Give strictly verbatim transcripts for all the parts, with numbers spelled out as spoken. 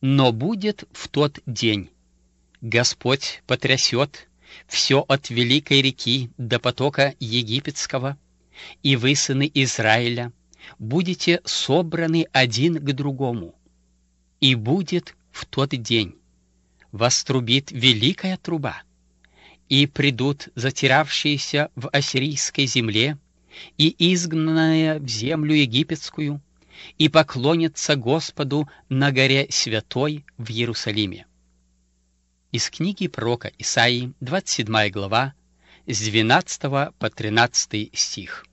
Но будет в тот день, Господь потрясет все от великой реки до потока египетского, и вы, сыны Израиля, будете собраны один к другому. И будет в тот день, вострубит великая труба, и придут затиравшиеся в ассирийской земле и изгнанные в землю египетскую, и поклонятся Господу на горе святой в Иерусалиме. Из книги пророка Исаии, двадцать седьмая глава, с двенадцатого по тринадцатый стих.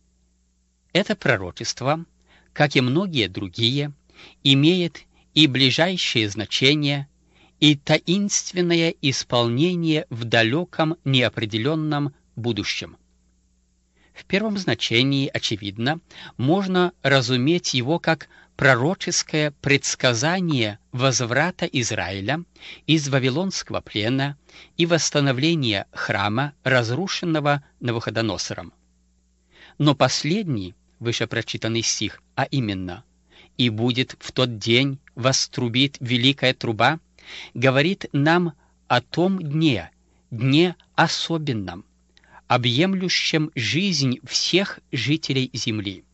Это пророчество, как и многие другие, имеет и ближайшее значение, и таинственное исполнение в далеком неопределенном будущем. В первом значении, очевидно, можно разуметь его как пророческое предсказание возврата Израиля из вавилонского плена и восстановления храма, разрушенного Навуходоносором. Но последний, вышепрочитанный стих, а именно «И будет в тот день вострубит великая труба», говорит нам о том дне, дне особенном, объемлющем жизнь всех жителей земли.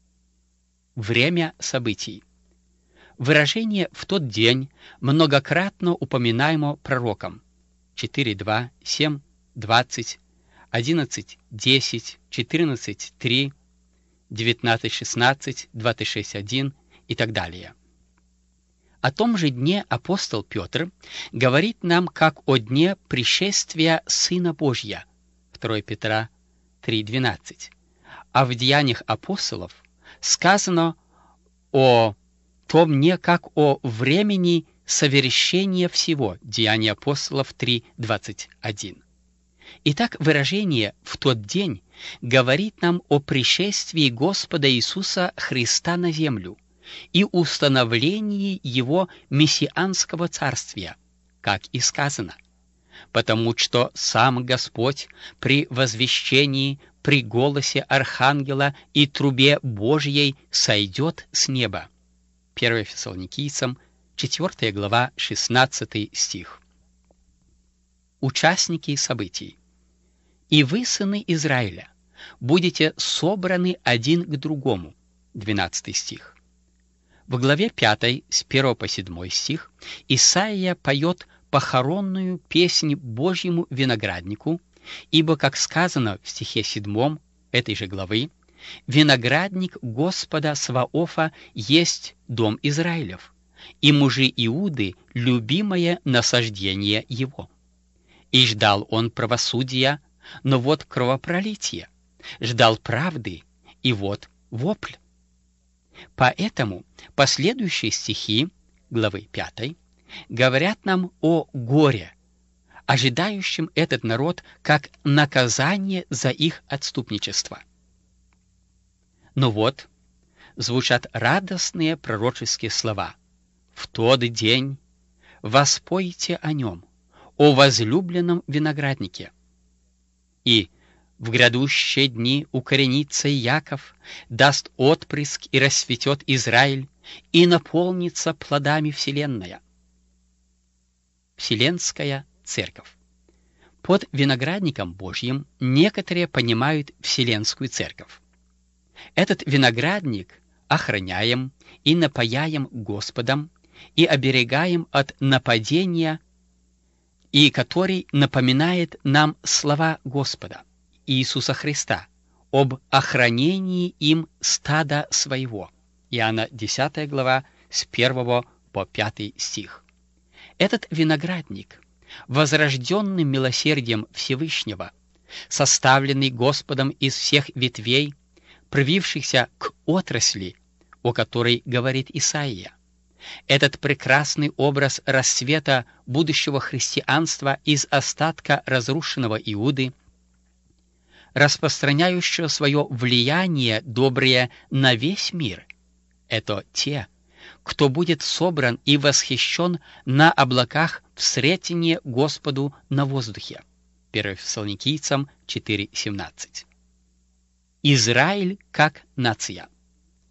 Время событий. Выражение «в тот день» многократно упоминаемо пророком четыре два, семь двадцать, одиннадцать десять, четырнадцать три, девятнадцать шестнадцать, двадцать шесть один и так далее. О том же дне апостол Петр говорит нам как о дне пришествия Сына Божья, второе Петра три двенадцать, а в Деяниях апостолов сказано о том дне как о времени совершения всего, Деяния апостолов три двадцать один. Итак, выражение «в тот день» говорит нам о пришествии Господа Иисуса Христа на землю и установлении Его мессианского царствия, как и сказано, потому что сам Господь при возвещении, при голосе архангела и трубе Божьей сойдет с неба. первое Фессалоникийцам, четвёртая глава, шестнадцатый стих. Участники событий. «И вы, сыны Израиля, будете собраны один к другому», двенадцатый стих. В главе пятой, с первого по седьмой стих, Исаия поет похоронную песнь Божьему винограднику, ибо, как сказано в стихе седьмом этой же главы, «Виноградник Господа Саваофа есть дом Израилев, и мужи Иуды — любимое насаждение его. И ждал он правосудия, но вот кровопролитие, ждал правды, и вот вопль». Поэтому последующие стихи главы пятой говорят нам о горе, ожидающем этот народ как наказание за их отступничество. Но вот звучат радостные пророческие слова: «В тот день воспойте о нем, о возлюбленном винограднике, и в грядущие дни укоренится Иаков, даст отпрыск и расцветет Израиль, и наполнится плодами вселенная». Вселенская церковь. Под виноградником Божьим некоторые понимают Вселенскую церковь. Этот виноградник охраняем и напаяем Господом и оберегаем от нападения, и который напоминает нам слова Господа Иисуса Христа об охранении им стада своего. Иоанна десятая глава, с первого по пятый стих. Этот виноградник, возрожденный милосердием Всевышнего, составленный Господом из всех ветвей, привившихся к отрасли, о которой говорит Исаия. Этот прекрасный образ расцвета будущего христианства из остатка разрушенного Иуды, распространяющего свое влияние доброе на весь мир, это те, кто будет собран и восхищен на облаках в сретение Господу на воздухе. первое Фессалоникийцам четыре семнадцать. Израиль как нация.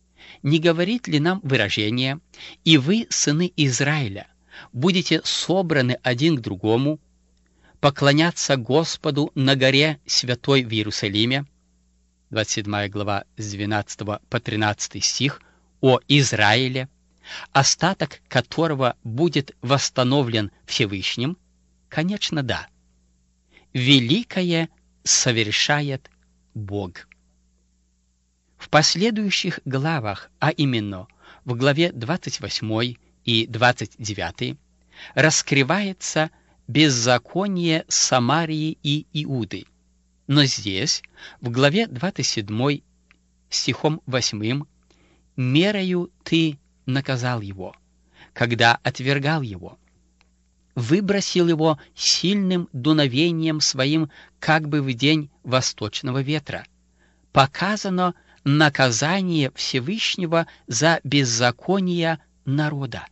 не говорит ли нам выражение: «И вы, сыны Израиля, будете собраны один к другому, поклоняться Господу на горе святой в Иерусалиме», двадцать седьмая глава с двенадцатого по тринадцатый стих, о Израиле, остаток которого будет восстановлен Всевышним? Конечно, да. Великое совершает Бог. В последующих главах, а именно в главе двадцать восьмой и двадцать девятой, раскрывается беззаконие Самарии и Иуды. Но здесь, в главе двадцать седьмой, стихом восьмым, «Мерою ты наказал его, когда отвергал его, выбросил его сильным дуновением своим, как бы в день восточного ветра. Показано наказание Всевышнего за беззаконие народа».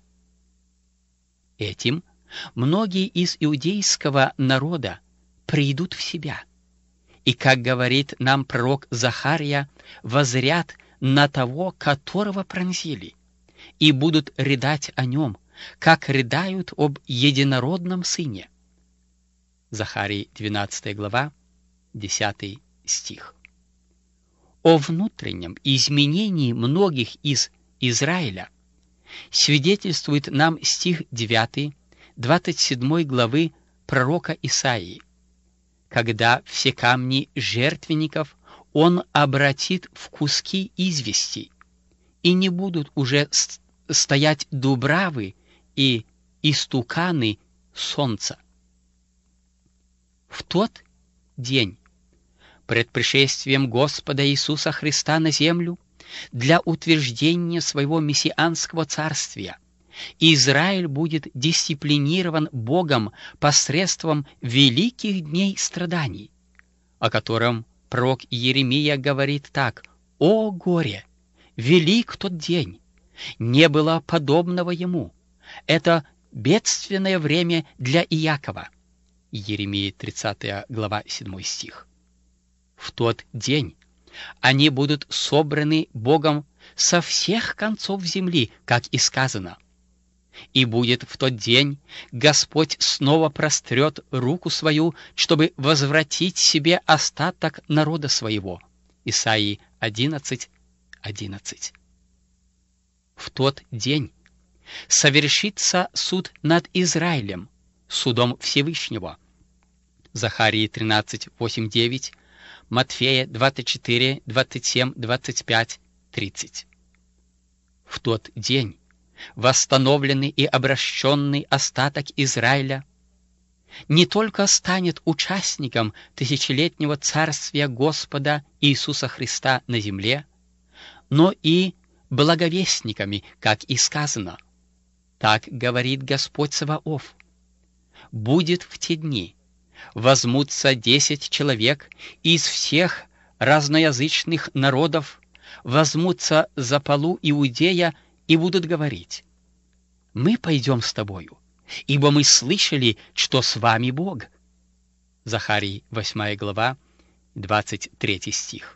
Этим многие из иудейского народа придут в себя, и, как говорит нам пророк Захария, воззрят на того, которого пронзили, и будут рыдать о нем, как рыдают об единородном сыне. Захарии двенадцатая глава, десятый стих. О внутреннем изменении многих из Израиля свидетельствует нам стих девятый, двадцать седьмой главы пророка Исаии: «Когда все камни жертвенников он обратит в куски извести, и не будут уже стоять дубравы и истуканы солнца». В тот день, пред пришествием Господа Иисуса Христа на землю, для утверждения своего мессианского царствия, Израиль будет дисциплинирован Богом посредством великих дней страданий, о котором пророк Иеремия говорит так: «О горе! Велик тот день! Не было подобного ему! Это бедственное время для Иакова». Иеремия тридцатая глава седьмой стих. В тот день они будут собраны Богом со всех концов земли, как и сказано. И будет в тот день Господь снова прострет руку свою, чтобы возвратить себе остаток народа своего. Исаии одиннадцать, одиннадцать. В тот день совершится суд над Израилем, судом Всевышнего. Захарии тринадцать, восемь, девять, Матфея двадцать четыре, двадцать семь, двадцать пять, тридцать. В тот день восстановленный и обращенный остаток Израиля не только станет участником тысячелетнего царствия Господа Иисуса Христа на земле, но и благовестниками, как и сказано. Так говорит Господь Саваоф: «Будет в те дни, возьмутся десять человек из всех разноязычных народов, возьмутся за полу Иудея и будут говорить: мы пойдем с тобою, ибо мы слышали, что с вами Бог». Захарии восьмая глава, двадцать третий стих.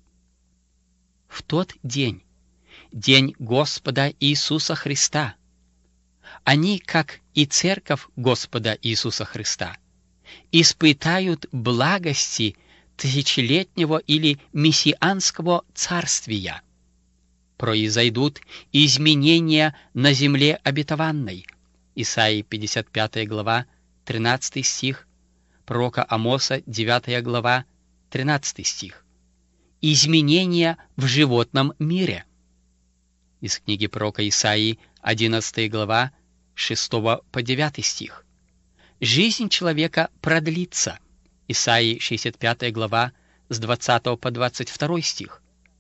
В тот день, день Господа Иисуса Христа, они, как и церковь Господа Иисуса Христа, испытают благости тысячелетнего или мессианского царствия. Произойдут изменения на земле обетованной. Исаии пятьдесят пятая глава, тринадцатый стих, пророка Амоса девятая глава, тринадцатый стих. Изменения в животном мире. Из книги пророка Исаии одиннадцатая глава, шестого по девятый стих. Жизнь человека продлится. Исаии шестьдесят пятая глава, с двадцатого по двадцать второй стих.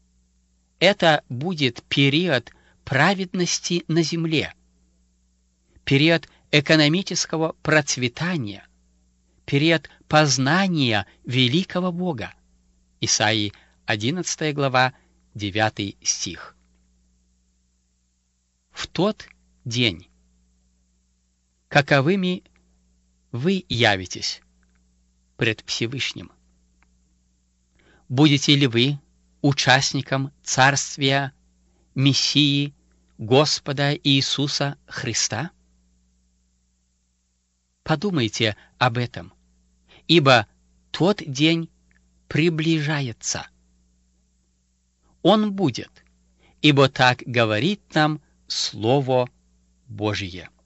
Это будет период праведности на земле, период экономического процветания, период познания великого Бога. Исаии одиннадцатая глава, девятый стих. В тот день каковыми вы явитесь пред Всевышним? Будете ли вы участником царствия Мессии, Господа Иисуса Христа? Подумайте об этом, ибо тот день приближается. Он будет, ибо так говорит нам Слово Божье.